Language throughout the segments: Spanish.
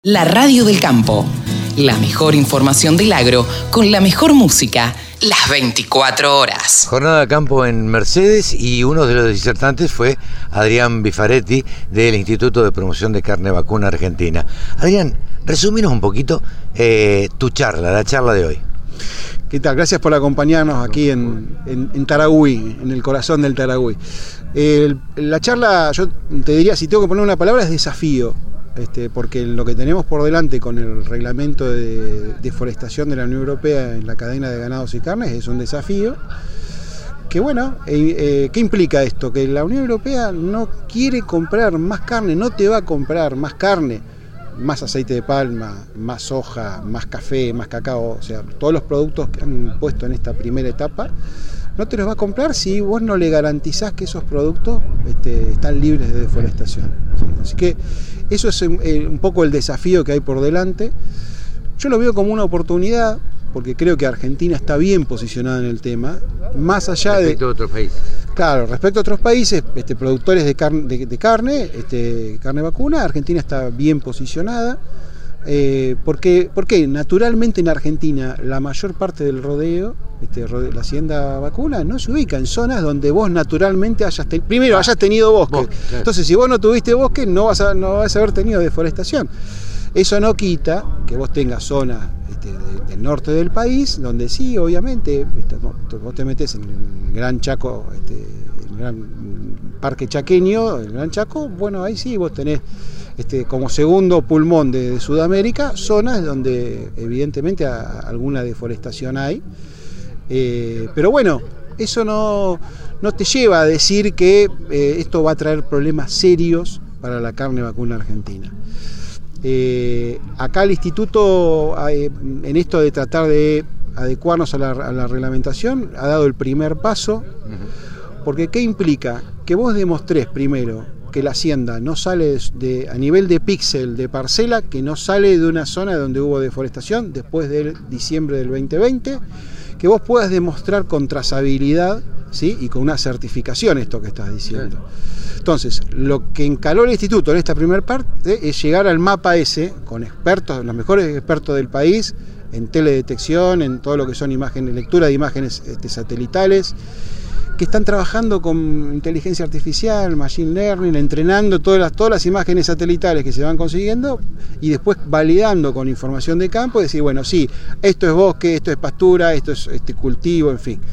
La radio del campo. La mejor información del agro con la mejor música las 24 horas. Jornada de campo en Mercedes y uno de los disertantes fue Adrián Bifaretti del Instituto de Promoción de Carne Vacuna Argentina. Adrián, resúminos un poquito tu charla, la charla de hoy. ¿Qué tal? Gracias por acompañarnos aquí en Tarahui, en el corazón del Tarahui. La charla, yo te diría, si tengo que poner una palabra, es desafío. Porque lo que tenemos por delante con el reglamento de deforestación de la Unión Europea en la cadena de ganados y carnes es un desafío. Que bueno, ¿qué implica esto? Que la Unión Europea no quiere comprar más carne, no te va a comprar más carne, más aceite de palma, más soja, más café, más cacao, o sea, todos los productos que han puesto en esta primera etapa, no te los va a comprar si vos no le garantizás que esos productos están libres de deforestación. ¿Sí? Así que eso es un poco el desafío que hay por delante. Yo lo veo como una oportunidad, porque creo que Argentina está bien posicionada en el tema, más allá respecto de otros países. Claro, respecto a otros países, productores de carne vacuna, Argentina está bien posicionada. Porque naturalmente en Argentina la mayor parte del rodeo, la hacienda vacuna, no se ubica en zonas donde vos naturalmente hayas tenido bosque. Claro. Entonces, si vos no tuviste bosque, no vas a haber tenido deforestación. Eso no quita que vos tengas zonas del norte del país, donde sí, obviamente, vos te metés en el Gran Chaco, el Gran Parque Chaqueño, el Gran Chaco, bueno, ahí sí vos tenés como segundo pulmón de Sudamérica, zonas donde evidentemente alguna deforestación hay, pero bueno, eso no te lleva a decir que esto va a traer problemas serios para la carne vacuna argentina. Acá el instituto, en esto de tratar de adecuarnos a la reglamentación, ha dado el primer paso, porque ¿qué implica? Que vos demostrés primero que la hacienda no sale a nivel de píxel, de parcela, que no sale de una zona donde hubo deforestación después de diciembre del 2020, que vos puedas demostrar con trazabilidad, ¿sí? Y con una certificación esto que estás diciendo. Entonces, lo que encaló el instituto en esta primera parte es llegar al mapa ese, con expertos, los mejores expertos del país, en teledetección, en todo lo que son imágenes, lectura de imágenes satelitales, que están trabajando con inteligencia artificial, machine learning, entrenando todas las imágenes satelitales que se van consiguiendo y después validando con información de campo y decir, bueno, sí, esto es bosque, esto es pastura, esto es cultivo, en fin.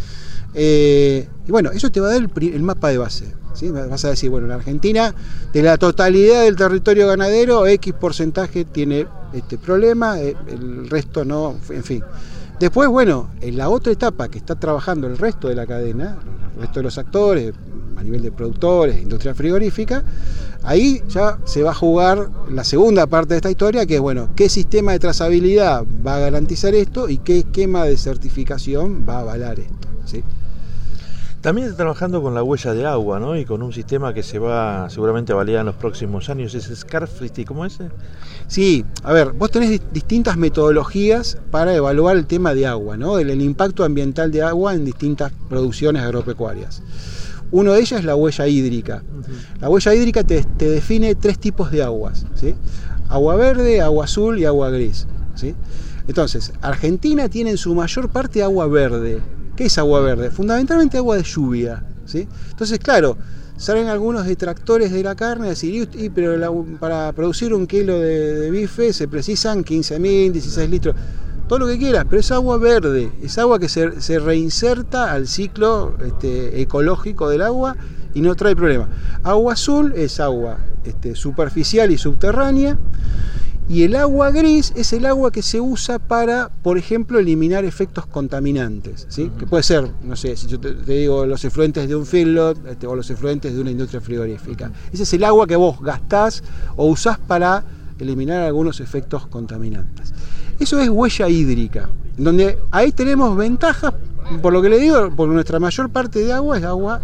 Y bueno, eso te va a dar el mapa de base. ¿Sí? Vas a decir, bueno, en Argentina, de la totalidad del territorio ganadero, X porcentaje tiene este problema, el resto no, en fin. Después, bueno, en la otra etapa que está trabajando el resto de la cadena, el resto de los actores, a nivel de productores, industria frigorífica, ahí ya se va a jugar la segunda parte de esta historia, que es, bueno, qué sistema de trazabilidad va a garantizar esto y qué esquema de certificación va a avalar esto, ¿sí? También está trabajando con la huella de agua, ¿no? Y con un sistema que se va seguramente a validar en los próximos años. ¿Es Scarfree? ¿Cómo es? Sí, a ver, vos tenés distintas metodologías para evaluar el tema de agua, ¿no? El impacto ambiental de agua en distintas producciones agropecuarias. Uno de ellas es la huella hídrica. La huella hídrica te define 3 tipos de aguas, ¿sí? Agua verde, agua azul y agua gris, ¿sí? Entonces, Argentina tiene en su mayor parte agua verde. ¿Qué es agua verde? Fundamentalmente agua de lluvia, ¿sí? Entonces, claro, salen algunos detractores de la carne a decir, pero para producir 1 kilo de bife se precisan 15.000, 16 litros, todo lo que quieras, pero es agua verde, es agua que se reinserta al ciclo ecológico del agua y no trae problema. Agua azul es agua superficial y subterránea. Y el agua gris es el agua que se usa para, por ejemplo, eliminar efectos contaminantes, ¿sí? Que puede ser, no sé, si yo te digo los efluentes de un feedlot o los efluentes de una industria frigorífica. Ese es el agua que vos gastás o usás para eliminar algunos efectos contaminantes. Eso es huella hídrica, donde ahí tenemos ventajas, por lo que le digo, porque nuestra mayor parte de agua es agua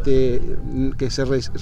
que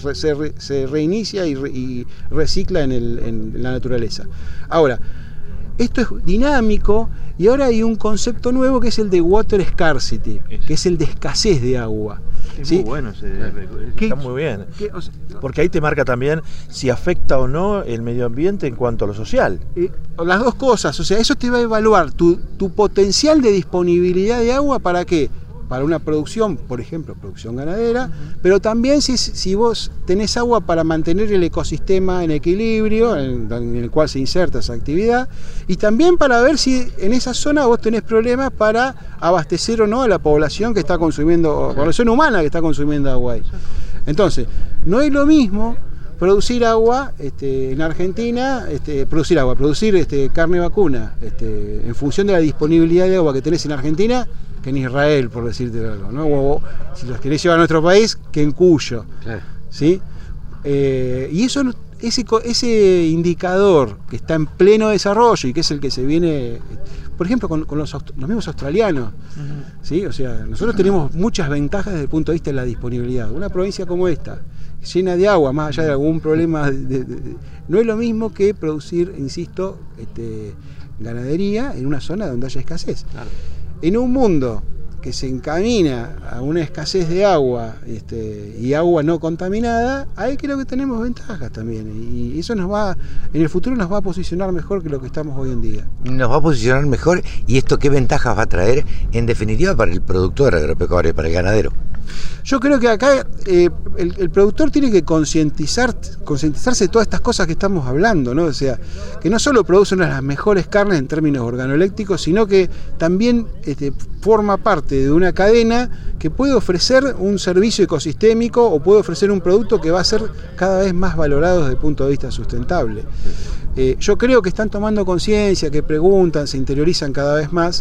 se reinicia y recicla en la naturaleza. Ahora, esto es dinámico y ahora hay un concepto nuevo que es el de water scarcity, que es el de escasez de agua. Es ¿sí? muy bueno, está muy bien. Porque ahí te marca también si afecta o no el medio ambiente en cuanto a lo social. Las dos cosas, o sea, eso te va a evaluar tu potencial de disponibilidad de agua para qué. Para una producción, por ejemplo, producción ganadera, pero también si vos tenés agua para mantener el ecosistema en equilibrio, en el cual se inserta esa actividad, y también para ver si en esa zona vos tenés problemas para abastecer o no a la población que está consumiendo, población humana que está consumiendo agua ahí. Entonces, no es lo mismo producir agua en Argentina, producir carne vacuna, en función de la disponibilidad de agua que tenés en Argentina, que en Israel, por decirte algo, ¿no? O si los querés llevar a nuestro país, que en Cuyo. Claro. ¿Sí? Y eso, ese indicador que está en pleno desarrollo y que es el que se viene, por ejemplo, con los mismos australianos, ¿sí? O sea, nosotros tenemos muchas ventajas desde el punto de vista de la disponibilidad. Una provincia como esta, llena de agua, más allá de algún problema, no es lo mismo que producir, insisto, ganadería en una zona donde haya escasez. Claro. En un mundo que se encamina a una escasez de agua y agua no contaminada, ahí creo que tenemos ventajas también. Y eso en el futuro nos va a posicionar mejor que lo que estamos hoy en día. Nos va a posicionar mejor, y esto qué ventajas va a traer en definitiva para el productor agropecuario, para el ganadero. Yo creo que acá el productor tiene que concientizarse de todas estas cosas que estamos hablando, ¿no? O sea, que no solo produce una de las mejores carnes en términos organolécticos, sino que también forma parte de una cadena que puede ofrecer un servicio ecosistémico o puede ofrecer un producto que va a ser cada vez más valorado desde el punto de vista sustentable. Yo creo que están tomando conciencia, que preguntan, se interiorizan cada vez más,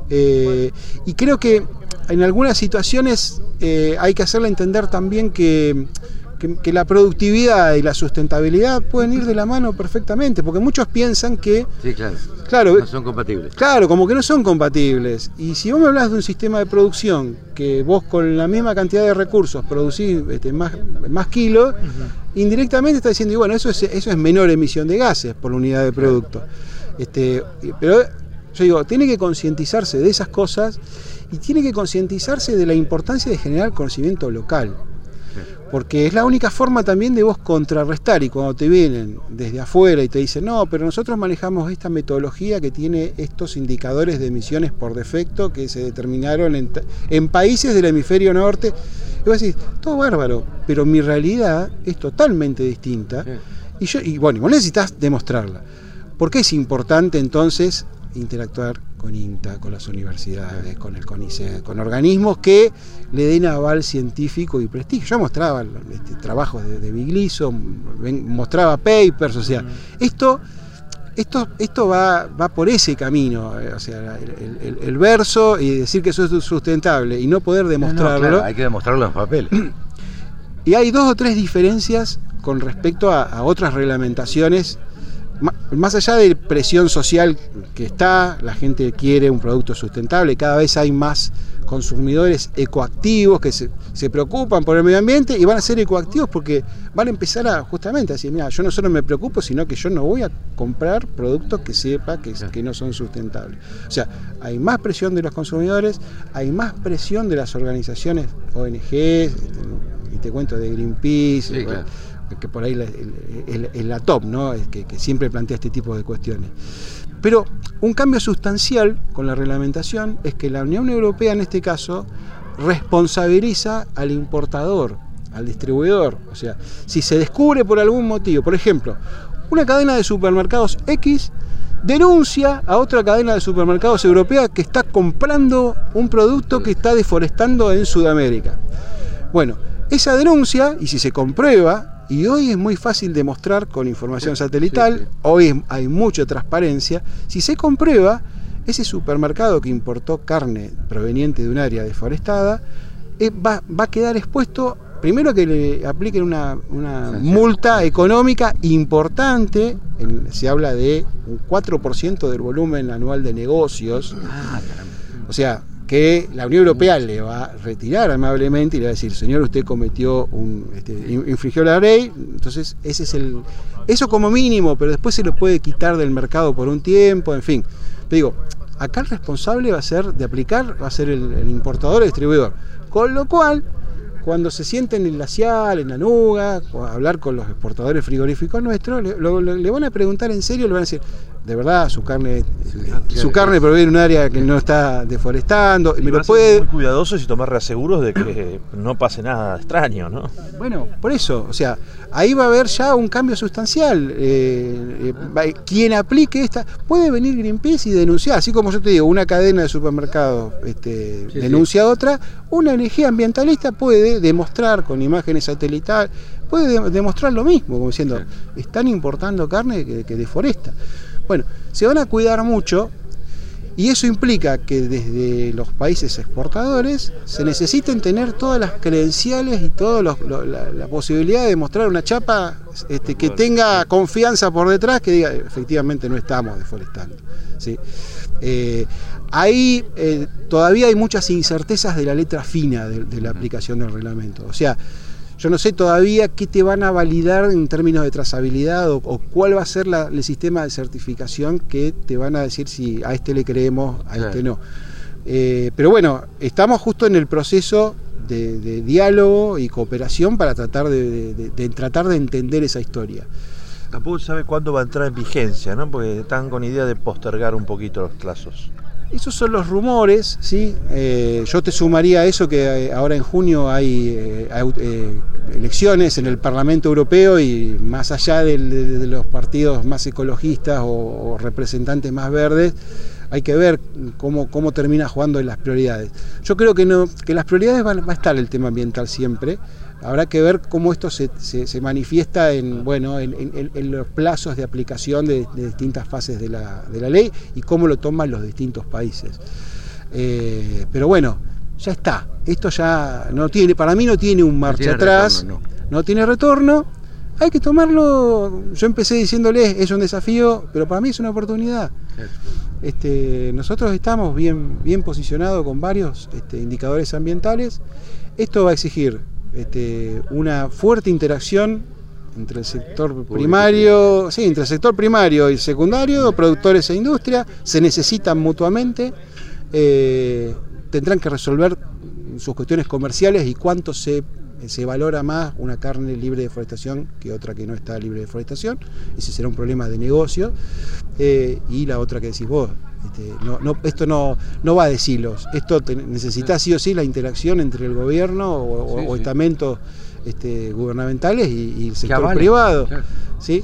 y creo que en algunas situaciones hay que hacerle entender también que la productividad y la sustentabilidad pueden ir de la mano perfectamente, porque muchos piensan que... Sí, claro, no son compatibles. Claro, como que no son compatibles. Y si vos me hablas de un sistema de producción que vos con la misma cantidad de recursos producís más kilos, indirectamente estás diciendo, y bueno, eso es menor emisión de gases por unidad de producto. Pero yo digo, tiene que concientizarse de esas cosas y tiene que concientizarse de la importancia de generar conocimiento local. Porque es la única forma también de vos contrarrestar, y cuando te vienen desde afuera y te dicen, no, pero nosotros manejamos esta metodología que tiene estos indicadores de emisiones por defecto que se determinaron en países del hemisferio norte, y vos decís, todo bárbaro, pero mi realidad es totalmente distinta, y vos necesitas demostrarla. ¿Por qué es importante entonces interactuar con INTA, con las universidades, con el CONICET, con organismos que le den aval científico y prestigio? Yo mostraba trabajos de Bigliso, mostraba papers, o sea, esto va por ese camino, o sea, el verso y decir que eso es sustentable y no poder demostrarlo. Claro, hay que demostrarlo en papel. Y hay 2 o 3 diferencias con respecto a otras reglamentaciones. Más allá de presión social que está, la gente quiere un producto sustentable, cada vez hay más consumidores ecoactivos que se preocupan por el medio ambiente y van a ser ecoactivos porque van a empezar justamente a decir, mira, yo no solo me preocupo, sino que yo no voy a comprar productos que sepa que no son sustentables. O sea, hay más presión de los consumidores, hay más presión de las organizaciones ONGs, y te cuento de Greenpeace, sí, claro, que por ahí es la top, ¿no? Es que siempre plantea este tipo de cuestiones. Pero un cambio sustancial con la reglamentación es que la Unión Europea en este caso responsabiliza al importador, al distribuidor. O sea, si se descubre por algún motivo, por ejemplo, una cadena de supermercados X denuncia a otra cadena de supermercados europea que está comprando un producto que está deforestando en Sudamérica. Bueno, esa denuncia, y si se comprueba, y hoy es muy fácil demostrar con información satelital, hoy hay mucha transparencia, si se comprueba, ese supermercado que importó carne proveniente de un área deforestada va a quedar expuesto, primero que le apliquen una multa económica importante, se habla de un 4% del volumen anual de negocios, o sea, que la Unión Europea le va a retirar amablemente y le va a decir, señor, usted cometió infringió la ley. Entonces eso como mínimo, pero después se lo puede quitar del mercado por un tiempo, en fin. Te digo, acá el responsable va a ser el importador o el distribuidor, con lo cual cuando se sienten en la Cial, en la Nuga, a hablar con los exportadores frigoríficos nuestros, le van a preguntar en serio, le van a decir, de verdad, su carne proviene de un área que no está deforestando. Y van a ser muy cuidadosos y tomar reaseguros de que no pase nada extraño, ¿no? Bueno, por eso, o sea, ahí va a haber ya un cambio sustancial. Quien aplique puede venir Greenpeace y denunciar, así como yo te digo, una cadena de supermercados denuncia a otra, una ONG ambientalista puede demostrar con imágenes satelitales, puede demostrar lo mismo, como diciendo, están importando carne que deforesta. Bueno, se van a cuidar mucho y eso implica que desde los países exportadores se necesiten tener todas las credenciales y toda la posibilidad de mostrar una chapa que tenga confianza por detrás, que diga, efectivamente no estamos deforestando, ¿sí? Ahí todavía hay muchas incertezas de la letra fina de la aplicación del reglamento. O sea, yo no sé todavía qué te van a validar en términos de trazabilidad o cuál va a ser el sistema de certificación que te van a decir si a este le creemos, a este no. Pero bueno, estamos justo en el proceso de diálogo y cooperación para tratar de entender esa historia. Tampoco se sabe cuándo va a entrar en vigencia, ¿no? Porque están con idea de postergar un poquito los plazos. Esos son los rumores, ¿sí? Yo te sumaría a eso que ahora en junio hay elecciones en el Parlamento Europeo y más allá de los partidos más ecologistas o representantes más verdes, hay que ver cómo termina jugando en las prioridades. Yo creo que las prioridades va a estar el tema ambiental siempre. Habrá que ver cómo esto se manifiesta en los plazos de aplicación de distintas fases de la ley y cómo lo toman los distintos países. Pero bueno, ya está. Esto ya para mí no tiene un marcha atrás, no tiene retorno. Hay que tomarlo. Yo empecé diciéndole, es un desafío, pero para mí es una oportunidad. Nosotros estamos bien posicionados con varios indicadores ambientales. Esto va a exigir una fuerte interacción entre el sector primario, entre el sector primario y el secundario, productores e industria, se necesitan mutuamente, tendrán que resolver sus cuestiones comerciales y cuánto se valora más una carne libre de deforestación que otra que no está libre de deforestación. Ese será un problema de negocio. Y la otra que decís vos, esto no va de silos, esto necesita sí o sí la interacción entre el gobierno o estamentos gubernamentales y el sector privado. Claro. ¿Sí?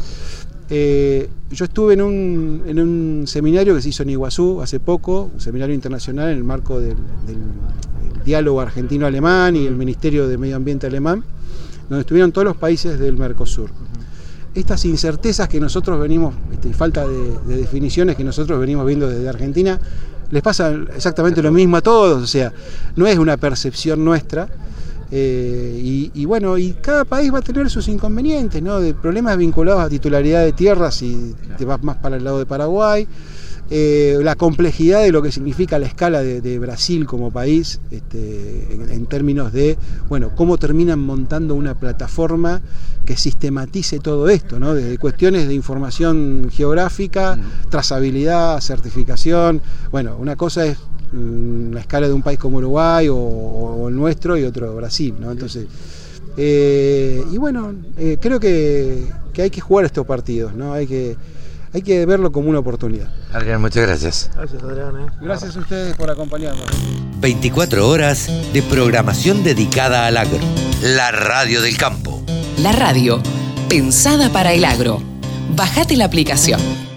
Yo estuve en un seminario que se hizo en Iguazú hace poco, un seminario internacional en el marco del diálogo argentino-alemán y el Ministerio de Medio Ambiente alemán, donde estuvieron todos los países del Mercosur. Estas incertezas que nosotros venimos, falta de definiciones que nosotros venimos viendo desde Argentina, les pasa exactamente lo mismo a todos, o sea, no es una percepción nuestra. Y cada país va a tener sus inconvenientes, ¿no? De problemas vinculados a titularidad de tierras si te vas más para el lado de Paraguay, la complejidad de lo que significa la escala de Brasil como país, en términos de, cómo terminan montando una plataforma que sistematice todo esto, ¿no? Desde cuestiones de información geográfica, trazabilidad, certificación. Una cosa es la escala de un país como Uruguay o el nuestro y otro Brasil, ¿no? Entonces, creo que hay que jugar estos partidos, ¿no? Hay que verlo como una oportunidad. Adrián, muchas gracias. Gracias, Adrián. Gracias a ustedes por acompañarnos. 24 horas de programación dedicada al agro. La radio del campo. La radio pensada para el agro. Bájate la aplicación.